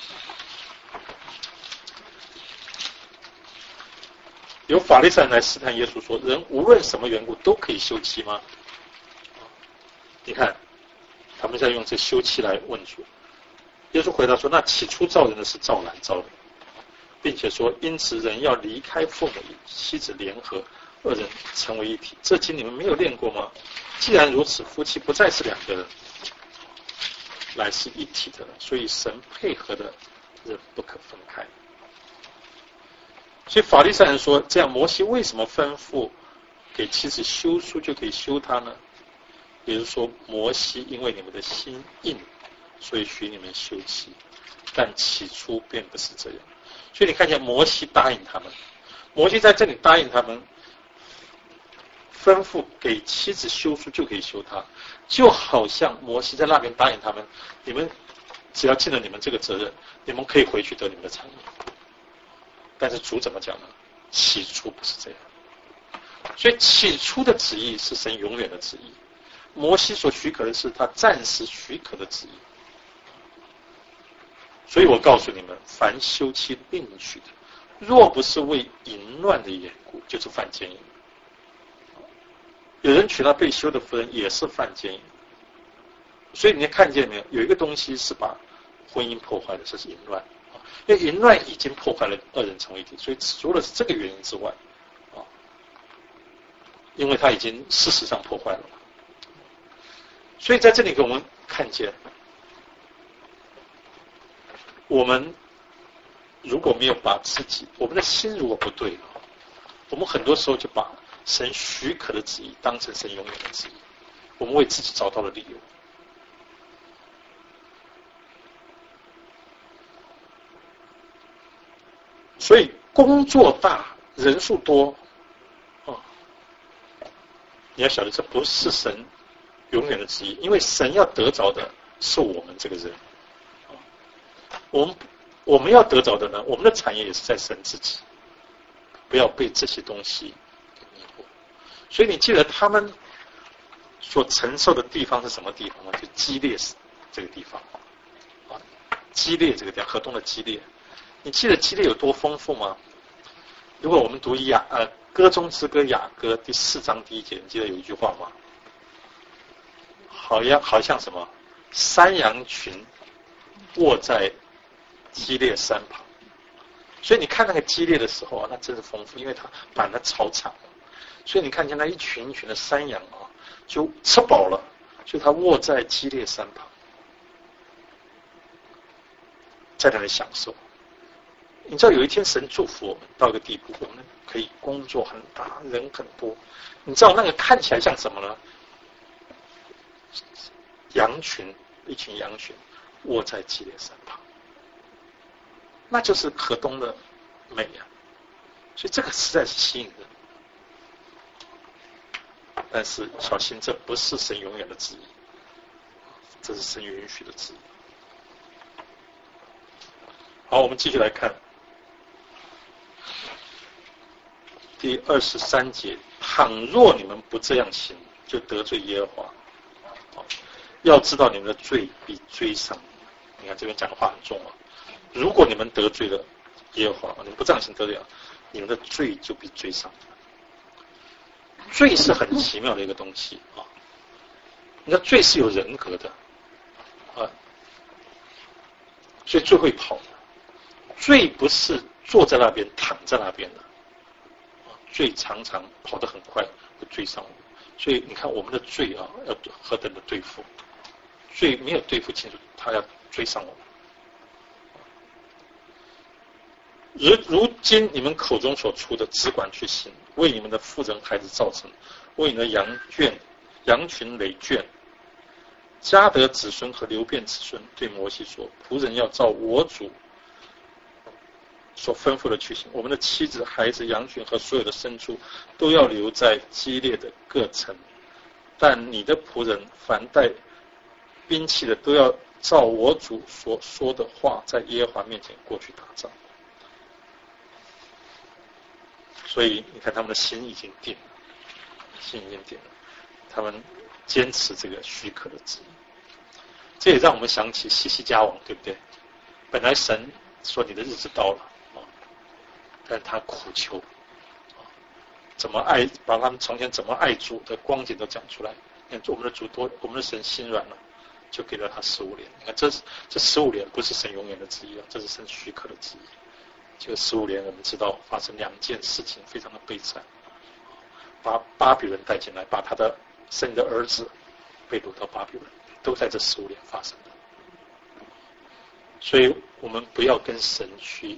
有法利赛人来试探耶稣说：人无论什么缘故都可以休妻吗？你看，他们在用这休妻来问主。耶稣回答说：那起初造人的是造男造女，并且说，因此人要离开父母与妻子联合，二人成为一体。这经你们没有练过吗？既然如此，夫妻不再是2个人，乃是一体的了。所以神配合的人不可分开。所以法利赛人说，这样摩西为什么吩咐给妻子休书就可以休她呢？也就是说，摩西因为你们的心硬，所以许你们休妻，但起初并不是这样。所以你看见摩西答应他们，摩西在这里答应他们，吩咐给妻子休书就可以休她，就好像摩西在那边答应他们，你们只要尽了你们这个责任，你们可以回去得你们的产业。但是主怎么讲呢？起初不是这样。所以起初的旨意是神永远的旨意，摩西所许可的是他暂时许可的旨意。所以我告诉你们，凡休妻另娶的，若不是为淫乱的缘故，就是犯奸淫。有人娶了被休的夫人，也是犯奸淫。所以你看见没有？有一个东西是把婚姻破坏的，这是淫乱。因为淫乱已经破坏了2人成为一体，所以除了这个原因之外，因为它已经事实上破坏了。所以在这里给我们看见，我们如果没有把自己，我们的心如果不对，我们很多时候就把神许可的旨意当成神永远的旨意，我们为自己找到了理由。所以工作大，人数多，你要晓得这不是神永远的旨意，因为神要得着的是我们这个人。我们要得着的呢，我们的产业也是在神自己，不要被这些东西给迷惑。所以你记得他们所承受的地方是什么地方呢？就基列这个地方，基列这个地方，河东的基列。你记得基列有多丰富吗？如果我们读歌中之歌雅歌第4章第1节，你记得有一句话吗？好像什么？山羊群卧在基列山旁。所以你看那个基列的时候那真是丰富，因为它满了草场，所以你看见那一群一群的山羊就吃饱了，所以它卧在基列山旁，在那里享受。你知道有一天神祝福我们到一个地步，我们可以工作很大，人很多。你知道那个看起来像什么呢？羊群，一群羊群卧在基列山旁，那就是河东的美啊！所以这个实在是吸引人。但是小心，这不是神永远的旨意，这是神允许的旨意。好，我们继续来看第23节，倘若你们不这样行，就得罪耶和华。要知道你们的罪必追上。你看这边讲的话很重如果你们得罪了耶和华，你们不这样行得罪了，你们的罪就必追上。罪是很奇妙的一个东西你知道罪是有人格的所以罪会跑的。罪不是坐在那边躺在那边的罪常常跑得很快，会追上我们。所以你看我们的罪要何等的对付，罪没有对付清楚，他要追上我们。如今你们口中所出的，只管去行，为你们的妇人孩子造成，为你的羊群累圈。迦得子孙和流便子孙对摩西说：仆人要照我主所吩咐的去行，我们的妻子、孩子、羊群和所有的牲畜都要留在基列的各城，但你的仆人凡带兵器的都要照我主所说的话，在耶和华面前过去打仗。所以你看他们的心已经定了，他们坚持这个许可的旨意。 这也让我们想起西西家王，对不对？本来神说你的日子到了但他苦求怎么爱，把他们从前怎么爱主的光景都讲出来。你看我们的主多，我们的神心软了，就给了他15年。你看这15年不是神永远的旨意这是神许可的旨意。这个15年我们知道发生2件事情，非常的悲惨。把巴比伦带进来，把他的神的儿子被掳到巴比伦，都在这15年发生的。所以我们不要跟神去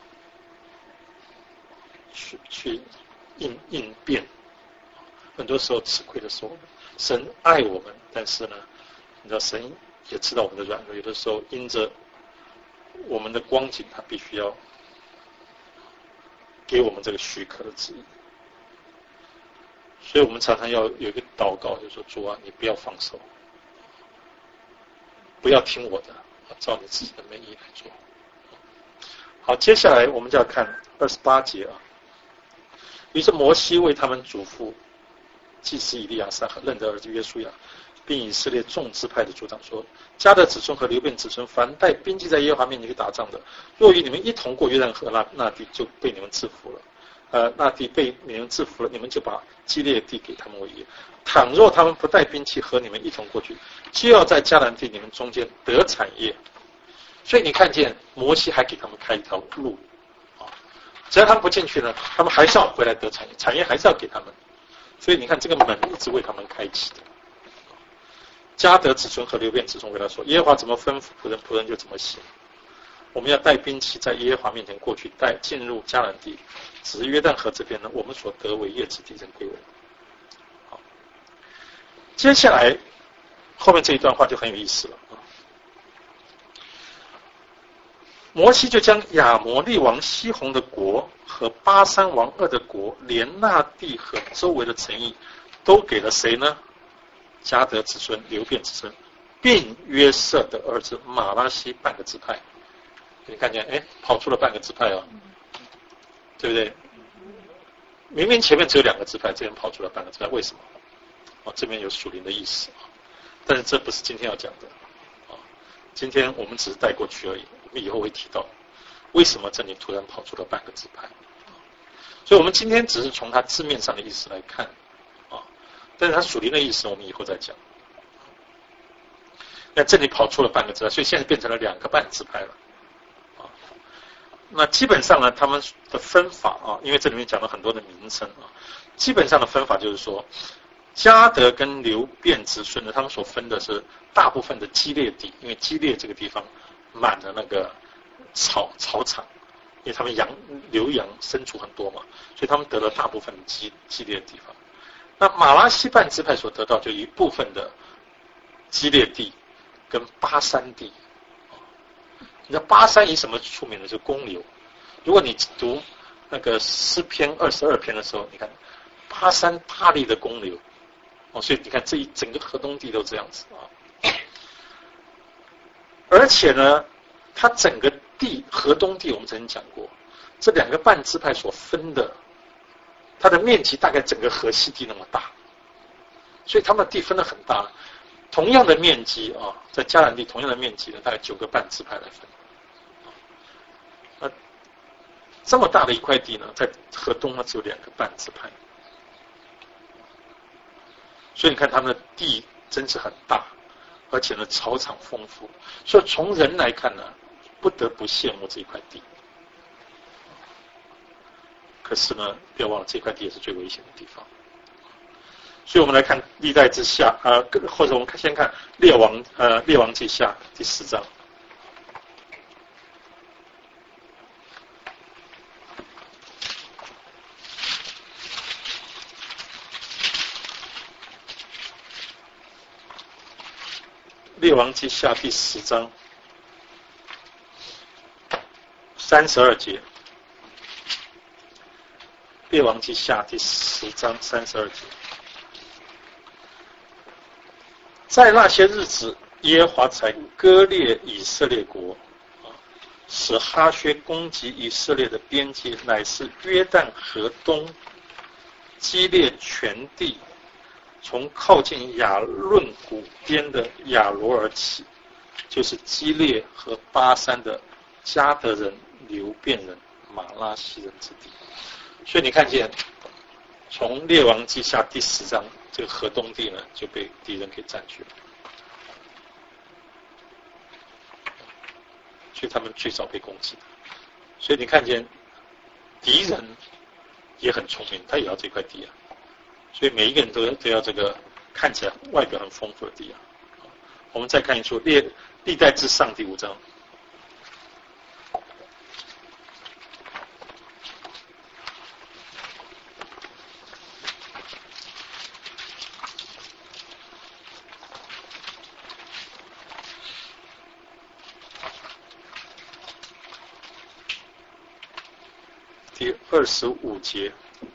应变。很多时候吃亏的时候，神爱我们，但是呢，你知道神也知道我们的软弱，有的时候因着我们的光景，他必须要给我们这个许可的旨意。所以我们常常要有一个祷告，就是说主啊，你不要放手，不要听我的，照你自己的美意来做。好，接下来我们就要看28节于是摩西为他们嘱咐祭司以利亚撒和嫩的儿子约书亚，并以色列众支派的族长说：迦得子孙和流便子孙，凡带兵器在耶和华面前去打仗的，若与你们一同过约旦河，那地就被你们制服了。那地被你们制服了，你们就把基列地给他们为业。倘若他们不带兵器和你们一同过去，就要在迦南地你们中间得产业。所以你看见摩西还给他们开一条路只要他们不进去呢，他们还是要回来得产业，产业还是要给他们。所以你看这个门一直为他们开启的。迦得子孙和流便子孙为他说：耶和华怎么吩咐仆人，仆人就怎么行。我们要带兵器在耶和华面前过去，进入迦南地，只是约旦河这边呢，我们所得为业之地仍归我们。好，接下来后面这一段话就很有意思了摩西就将亚摩利王西宏的国和巴珊王噩的国，连那地和周围的城邑，都给了谁呢？迦得子孙、流便子孙，并约瑟的儿子马拉西半个支派。你看见，跑出了半个支派对不对？明明前面只有2个支派，这边跑出了半个支派，为什么？这边有属灵的意思但是这不是今天要讲的今天我们只是带过去而已，我们以后会提到为什么这里突然跑出了半个支派。所以我们今天只是从它字面上的意思来看但是它属灵的意思我们以后再讲。那这里跑出了半个支派，所以现在变成了2个半支派了那基本上呢，他们的分法因为这里面讲了很多的名称基本上的分法就是说，迦得跟流便子孙呢，他们所分的是大部分的基列地，因为基列这个地方满了那个草场，因为他们牛羊牲畜很多嘛，所以他们得了大部分的基列地方。那马拉西半支派所得到就一部分的基列地跟巴珊地。你知道巴珊以什么出名的？是公牛。如果你读那个诗篇22篇的时候，你看巴珊大力的公牛所以你看这一整个河东地都这样子而且呢，它整个河东地我们曾经讲过，这2个半支派所分的，它的面积大概整个河西地那么大，所以他们的地分得很大。同样的面积在迦南地同样的面积呢，大概9个半支派来分。这么大的一块地呢，在河东呢只有2个半支派，所以你看他们的地真是很大，而且呢草场丰富，所以从人来看呢，不得不羡慕这一块地。可是呢，不要忘了这块地也是最危险的地方。所以我们来看历代之下或者我们先看列王记下第10章。列王记下第10章32节。列王记下第10章32节。在那些日子，耶和华才割裂以色列国使哈薛攻击以色列的边界，乃是约旦河东基列全地，从靠近亚论谷边的亚罗尔起， 就是基列和巴珊的迦得人、流便人、马拉西人之地。所以你看见，从列王记下第10章，这个河东地呢就被敌人给占据了，所以他们最早被攻击的。所以你看见敌人也很聪明，他也要这块地啊。所以每一个人都要这个看起来外表很丰富的地啊。我们再看一处历代志上第5章。第25节，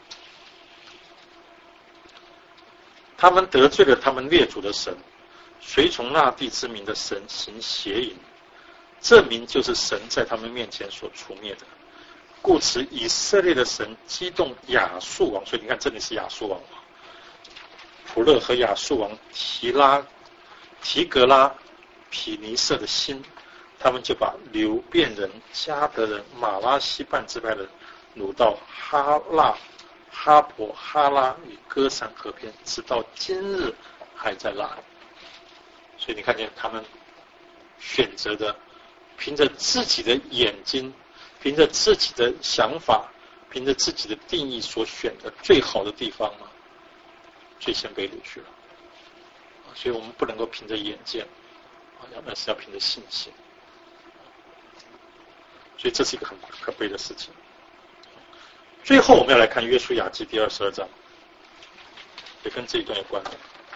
他们得罪了他们列祖的神，随从那地之名的神行邪淫，这名就是神在他们面前所除灭的。故此以色列的神激动亚述王，所以你看这里是亚述王普勒和亚述王提格拉毗尼色的心，他们就把流便人、迦得人、马拉西半支派人掳到哈伯哈拉与歌珊河边，直到今日还在那里。所以你看见他们选择的，凭着自己的眼睛，凭着自己的想法，凭着自己的定义所选的最好的地方呢，最先被掳去了。所以我们不能够凭着眼见，那是要凭着信心。所以这是一个很可悲的事情。最后我们要来看约书亚记第22章，也跟这一段有关的。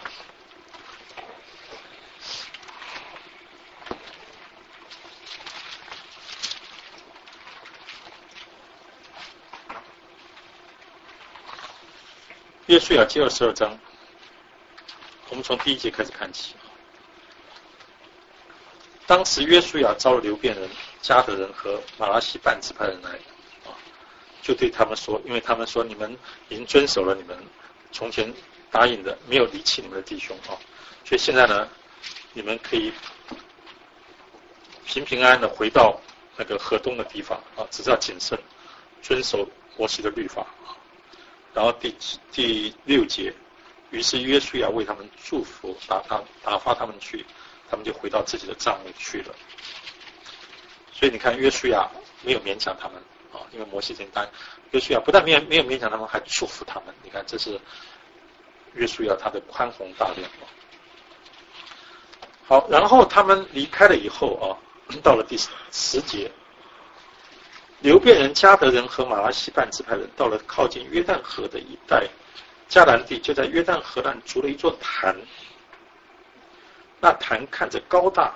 约书亚记22章，我们从第1节开始看起。当时约书亚招了流便人、迦得人和马拉西半支派人来，就对他们说，因为他们说你们已经遵守了你们从前答应的，没有离弃你们的弟兄所以现在呢，你们可以平平安安的回到那个河东的地方只是要谨慎遵守摩西的律法然后第6节，于是约书亚为他们祝福，打发他们去，他们就回到自己的帐幕去了。所以你看约书亚没有勉强他们因为摩西已经答应，约书亚不但没有勉强他们，还祝福他们。你看这是约书亚他的宽宏大量好，然后他们离开了以后到了第10节，流便人、迦得人和马拉西半支派人到了靠近约旦河的一带迦南地，就在约旦河岸筑了一座坛，那坛看着高大。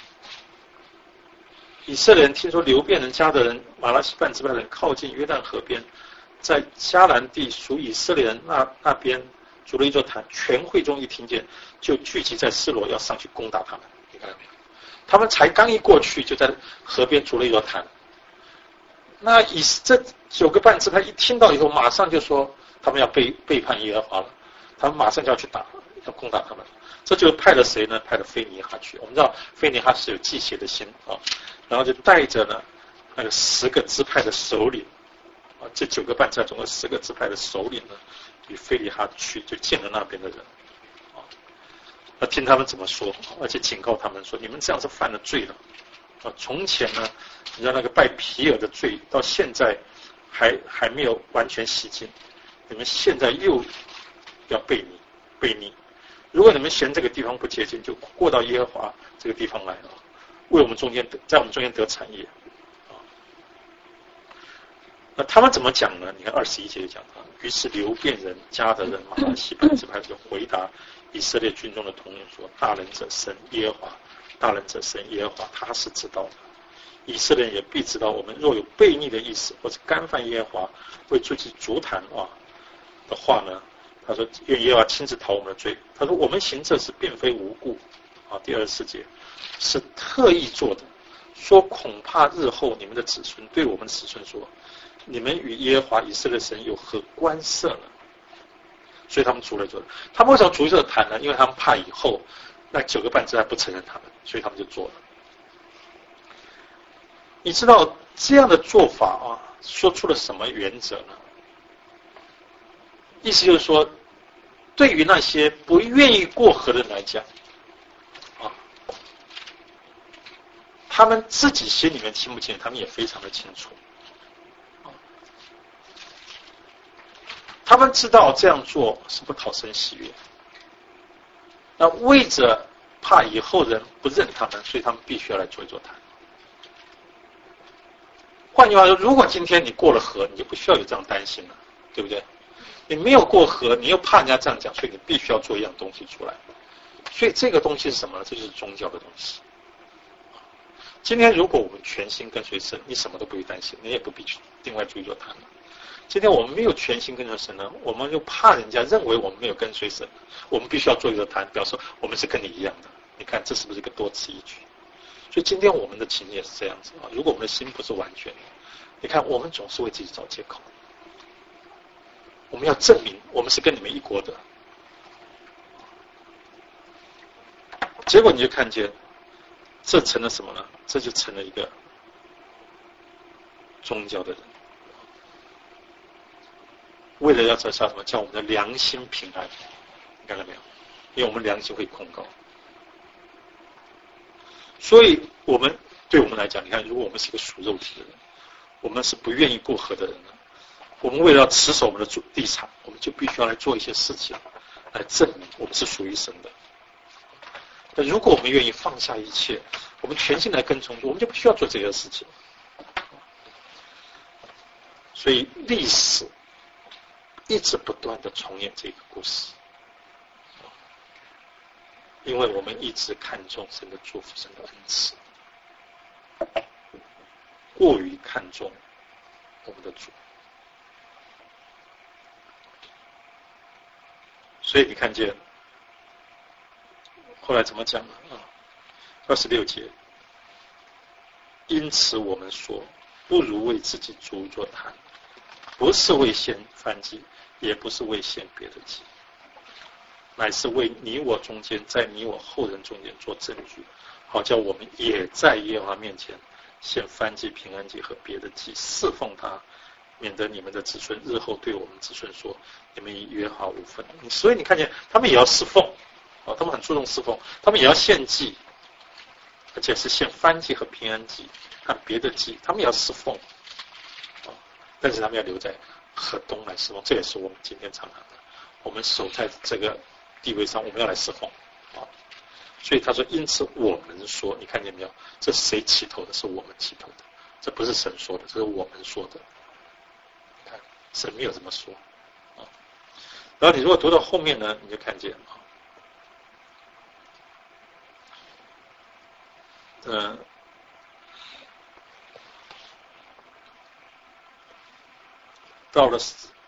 以色列人听说流便人、迦得人、马拉西半支派人靠近约旦河边，在迦南地属以色列人那边筑了一座坛，全会众一听见，就聚集在示罗，要上去攻打他们。你看到没有？他们才刚一过去，就在河边筑了一座坛。那这9个半支派一听到以后，马上就说他们要背叛耶和华了，他们马上就要去要攻打他们。这就派了谁呢？派了菲尼哈去。我们知道菲尼哈是有忌邪的心然后就带着呢那个10个支派的首领这9个半支派总共10个支派的首领呢，与菲尼哈去，就见了那边的人要听他们怎么说，而且警告他们说，你们这样是犯了罪了从前呢，你知道那个拜皮尔的罪到现在还没有完全洗净，你们现在又要悖逆。如果你们嫌这个地方不洁净，就过到耶和华这个地方来为我们在我们中间得产业那他们怎么讲呢？你看21节就讲于是流便人、迦得人、马拉西半支派就回答以色列军中的统领说，大能者神耶和华，大能者神耶和华，他是知道的。以色列人也必知道，我们若有悖逆的意思，或者干犯耶和华为自己足坛的话呢，他说愿耶和华亲自讨我们的罪。他说我们行这事并非无故第24节是特意做的，说恐怕日后你们的子孙对我们子孙说，你们与耶和华以色列神有何关涉呢？所以他们筑了这个，他们为什么筑这个坛呢？因为他们怕以后那9个半支派不承认他们，所以他们就做了。你知道这样的做法啊，说出了什么原则呢？意思就是说，对于那些不愿意过河的人来讲，啊，他们自己心里面清不清楚，他们也非常的清楚。他们知道这样做是不讨神喜悦，那为着怕以后人不认他们，所以他们必须要来做一座坛。换句话说，如果今天你过了河，你就不需要有这样担心了，对不对？你没有过河，你又怕人家这样讲，所以你必须要做一样东西出来。所以这个东西是什么呢？这就是宗教的东西。今天如果我们全心跟随神，你什么都不会担心，你也不必去另外做一座坛了。今天我们没有全心跟随神呢，我们又怕人家认为我们没有跟随神，我们必须要做一座坛，表示我们是跟你一样的。你看这是不是一个多此一举？所以今天我们的情也是这样子啊。如果我们的心不是完全的，你看我们总是为自己找借口，我们要证明我们是跟你们一国的。结果你就看见，这成了什么呢？这就成了一个宗教的人，为了要叫什么？叫我们的良心平安，你看到没有？因为我们良心会控告。所以对我们来讲，你看，如果我们是一个属肉体的人，我们是不愿意过河的人呢，我们为了要持守我们的立场，我们就必须要来做一些事情，来证明我们是属于神的。那如果我们愿意放下一切，我们全心来跟从主，我们就不需要做这些事情。所以历史一直不断的重演这个故事，因为我们一直看重神的祝福，神的恩赐，过于看重我们的主。所以你看见后来怎么讲呢？26节，因此我们说，不如为自己筑一座坛，不是为献燔祭，也不是为献别的祭，乃是为你我中间，在你我后人中间做证据，好叫我们也在耶和华面前献燔祭、平安祭和别的祭，侍奉他，免得你们的子孙日后对我们子孙说，你们与耶和华无分。所以你看见他们也要侍奉，他们很注重侍奉，他们也要献祭，而且是献燔祭和平安祭和别的祭，他们也要侍奉，但是他们要留在河东来侍奉。这也是我们今天常常的，我们守在这个地位上，我们要来侍奉。所以他说，因此我们说，你看见没有？这是谁起头的？是我们起头的，这不是神说的，这是我们说的。你看，神没有这么说。然后你如果读到后面呢，你就看见到了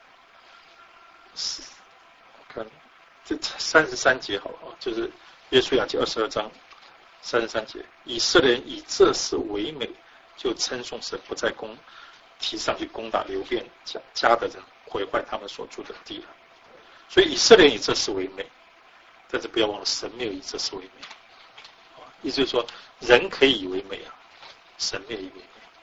看这33节好了就是约书亚记22章33节，以色列人以这事为美，就称颂神不再提上去攻打流便家的人，毁坏他们所住的地了。所以以色列人以这事为美，但是不要忘了，神没有以这事为美。意思就是说，人可以以为美啊，神没有以为美。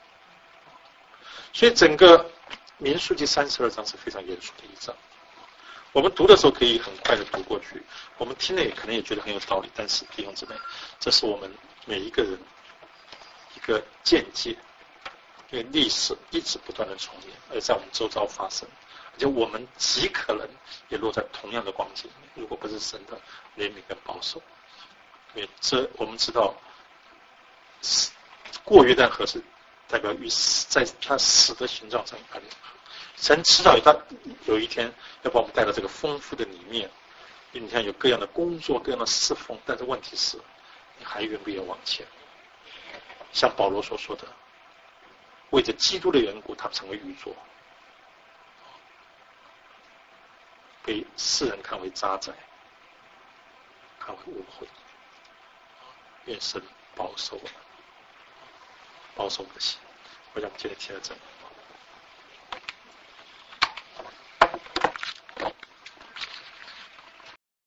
所以整个民数记32章是非常严肃的一章。我们读的时候可以很快的读过去，我们听了也可能也觉得很有道理，但是弟兄姊妹，这是我们每一个人一个见解，因为历史一直不断的重演，而在我们周遭发生，而且我们极可能也落在同样的光景里面，如果不是神的怜悯跟保守。因为这我们知道，过约旦河是代表于在他死的形状上而言，神知道他有一天要把我们带到这个丰富的里面，你看有各样的工作，各样的侍奉，但是问题是，你还愿不愿意往前？像保罗所说的，为着基督的缘故，他成为愚拙，被世人看为渣滓，看为污秽。愿神保守我们，保守我们的心。我想我们今天听到这里。